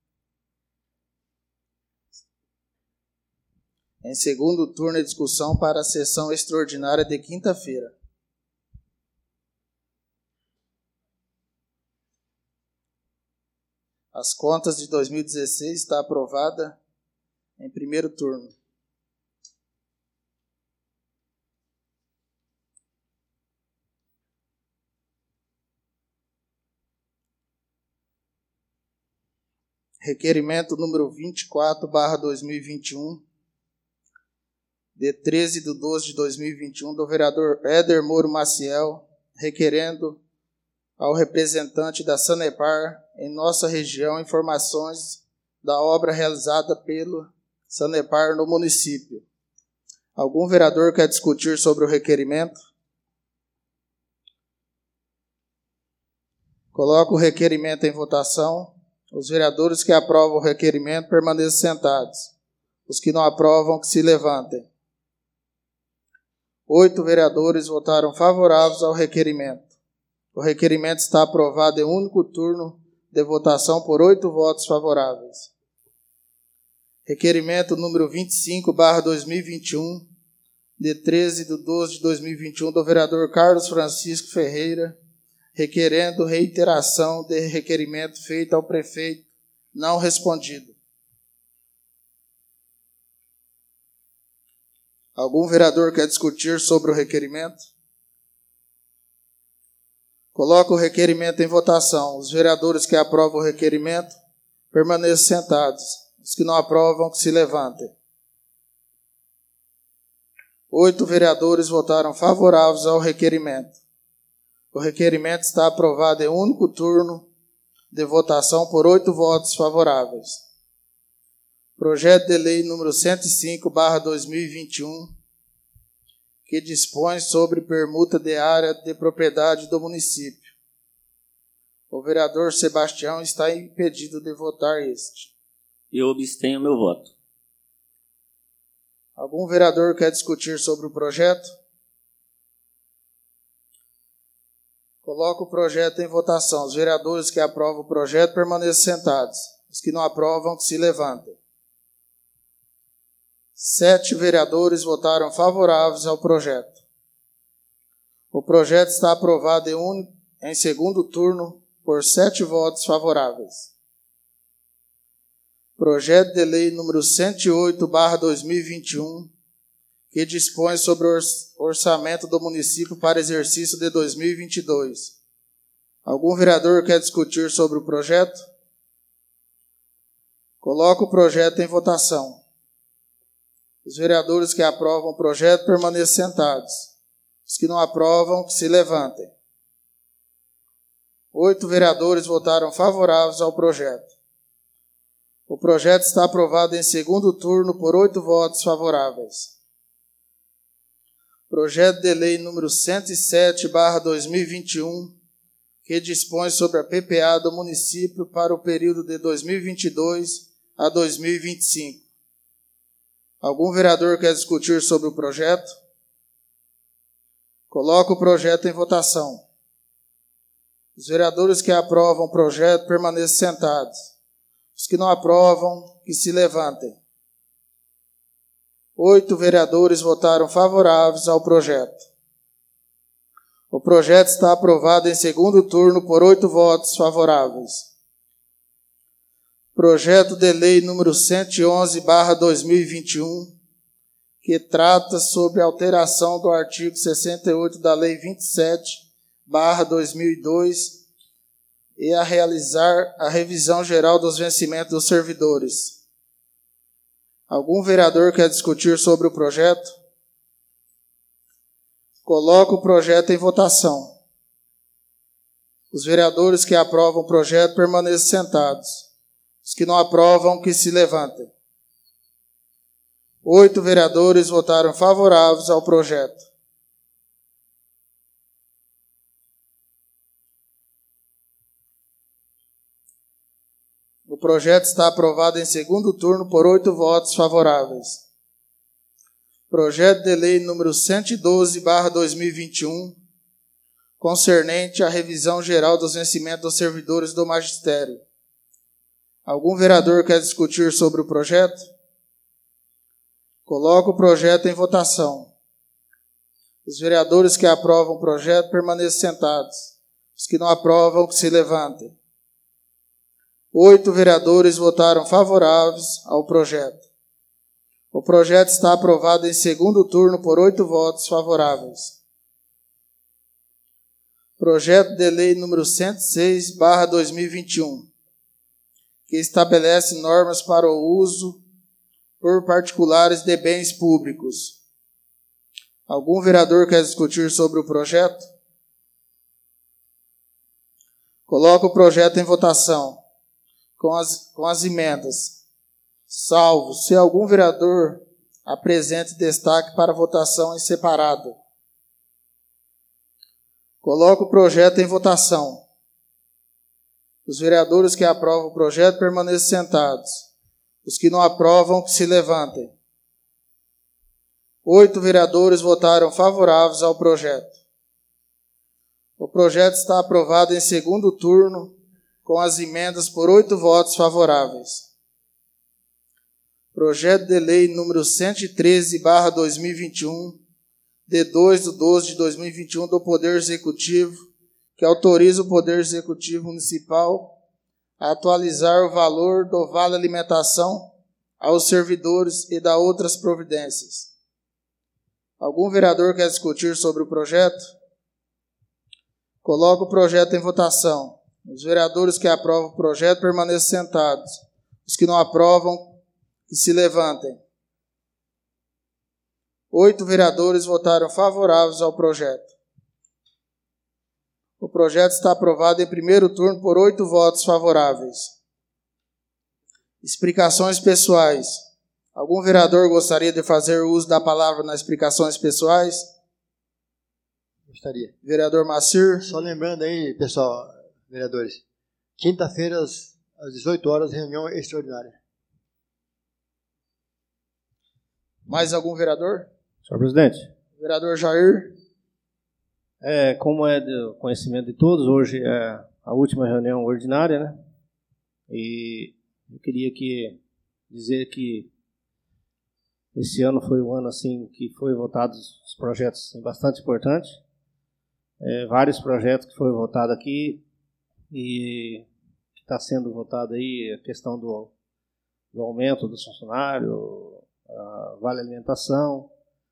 em segundo turno de discussão para a sessão extraordinária de quinta-feira. As contas de dois mil e dezesseis está aprovada em primeiro turno. Requerimento número vinte e quatro barra dois mil e vinte e um, de treze de doze de dois mil e vinte e um, do vereador Éder Moro Maciel, requerendo ao representante da Sanepar em nossa região informações da obra realizada pelo Sanepar no município. Algum vereador quer discutir sobre o requerimento? Coloco o requerimento em votação. Os vereadores que aprovam o requerimento permaneçam sentados. Os que não aprovam, que se levantem. Oito vereadores votaram favoráveis ao requerimento. O requerimento está aprovado em único turno de votação por oito votos favoráveis. Requerimento número vinte e cinco barra dois mil e vinte e um, de treze de doze de dois mil e vinte e um, do vereador Carlos Francisco Ferreira, requerendo reiteração de requerimento feito ao prefeito não respondido. Algum vereador quer discutir sobre o requerimento? Coloco o requerimento em votação. Os vereadores que aprovam o requerimento permaneçam sentados. Os que não aprovam, que se levantem. Oito vereadores votaram favoráveis ao requerimento. O requerimento está aprovado em único turno de votação por oito votos favoráveis. Projeto de lei número cento e cinco barra dois mil e vinte e um, que dispõe sobre permuta de área de propriedade do município. O vereador Sebastião está impedido de votar este. Eu abstenho meu voto. Algum vereador quer discutir sobre o projeto? Coloco o projeto em votação. Os vereadores que aprovam o projeto permaneçam sentados. Os que não aprovam, que se levantem. Sete vereadores votaram favoráveis ao projeto. O projeto está aprovado em, un... em segundo turno por sete votos favoráveis. Projeto de lei número cento e oito barra dois mil e vinte e um, que dispõe sobre o orçamento do município para exercício de dois mil e vinte e dois. Algum vereador quer discutir sobre o projeto? Coloco o projeto em votação. Os vereadores que aprovam o projeto permaneçam sentados. Os que não aprovam, que se levantem. Oito vereadores votaram favoráveis ao projeto. O projeto está aprovado em segundo turno por oito votos favoráveis. Projeto de lei número cento e sete barra dois mil e vinte e um, que dispõe sobre a P P A do município para o período de dois mil e vinte e dois a dois mil e vinte e cinco. Algum vereador quer discutir sobre o projeto? Coloco o projeto em votação. Os vereadores que aprovam o projeto permaneçam sentados. Os que não aprovam, que se levantem. Oito vereadores votaram favoráveis ao projeto. O projeto está aprovado em segundo turno por oito votos favoráveis. Projeto de lei número cento e onze barra dois mil e vinte e um, que trata sobre alteração do artigo sessenta e oito da Lei vinte e sete barra dois mil e dois e a realizar a revisão geral dos vencimentos dos servidores. Algum vereador quer discutir sobre o projeto? Coloco o projeto em votação. Os vereadores que aprovam o projeto permaneçam sentados. Os que não aprovam, que se levantem. Oito vereadores votaram favoráveis ao projeto. O projeto está aprovado em segundo turno por oito votos favoráveis. Projeto de lei número cento e doze barra dois mil e vinte e um, concernente à revisão geral dos vencimentos dos servidores do magistério. Algum vereador quer discutir sobre o projeto? Coloco o projeto em votação. Os vereadores que aprovam o projeto permaneçam sentados. Os que não aprovam, que se levantem. Oito vereadores votaram favoráveis ao projeto. O projeto está aprovado em segundo turno por oito votos favoráveis. Projeto de lei número cento e seis barra dois mil e vinte e um, que estabelece normas para o uso por particulares de bens públicos. Algum vereador quer discutir sobre o projeto? Coloco o projeto em votação, com as, com as emendas, salvo se algum vereador apresente destaque para votação em separado. Coloco o projeto em votação. Os vereadores que aprovam o projeto permaneçam sentados. Os que não aprovam, que se levantem. Oito vereadores votaram favoráveis ao projeto. O projeto está aprovado em segundo turno, com as emendas por oito votos favoráveis. Projeto de lei número cento e treze barra dois mil e vinte e um, de dois de doze de dois mil e vinte e um, do Poder Executivo, que autoriza o Poder Executivo Municipal a atualizar o valor do Vale Alimentação aos servidores e da outras providências. Algum vereador quer discutir sobre o projeto? Coloco o projeto em votação. Os vereadores que aprovam o projeto permaneçam sentados. Os que não aprovam, que se levantem. Oito vereadores votaram favoráveis ao projeto. O projeto está aprovado em primeiro turno por oito votos favoráveis. Explicações pessoais. Algum vereador gostaria de fazer uso da palavra nas explicações pessoais? Gostaria. Vereador Macir. Só lembrando aí, pessoal, vereadores, quinta-feira às dezoito horas, reunião extraordinária. Mais algum vereador? Senhor presidente. Vereador Jair. É, como é do conhecimento de todos, hoje é a última reunião ordinária, né? E eu queria que dizer que esse ano foi um ano assim que foi votados os projetos assim, bastante importantes. É, vários projetos que foram votados aqui e que está sendo votado aí a questão do, do aumento dos funcionários, a Vale Alimentação.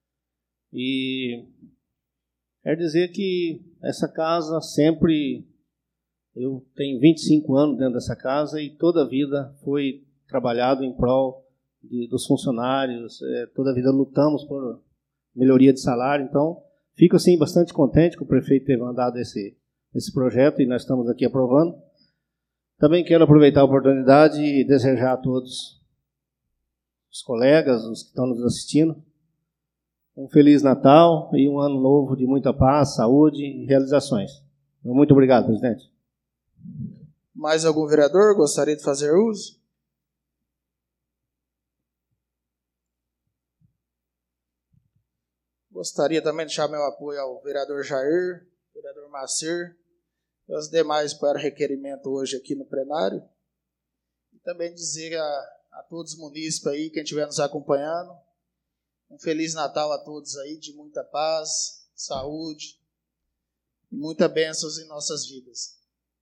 E quer dizer que essa casa sempre, eu tenho vinte e cinco anos dentro dessa casa e toda a vida foi trabalhado em prol de, dos funcionários, é, toda a vida lutamos por melhoria de salário, então fico assim bastante contente com o prefeito ter mandado esse, esse projeto e nós estamos aqui aprovando. Também quero aproveitar a oportunidade e desejar a todos os colegas, os que estão nos assistindo, um Feliz Natal e um ano novo de muita paz, saúde e realizações. Muito obrigado, presidente. Mais algum vereador gostaria de fazer uso? Gostaria também de deixar meu apoio ao vereador Jair, vereador Macir e aos demais para requerimento hoje aqui no plenário. E também dizer a, a todos os munícipes aí, quem estiver nos acompanhando, um Feliz Natal a todos aí, de muita paz, saúde e muita bênçãos em nossas vidas.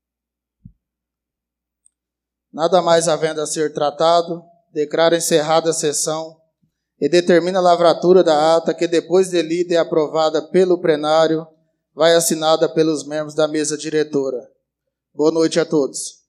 Nada mais havendo a ser tratado, declaro encerrada a sessão e determina a lavratura da ata que, depois de lida e aprovada pelo plenário, vai assinada pelos membros da mesa diretora. Boa noite a todos.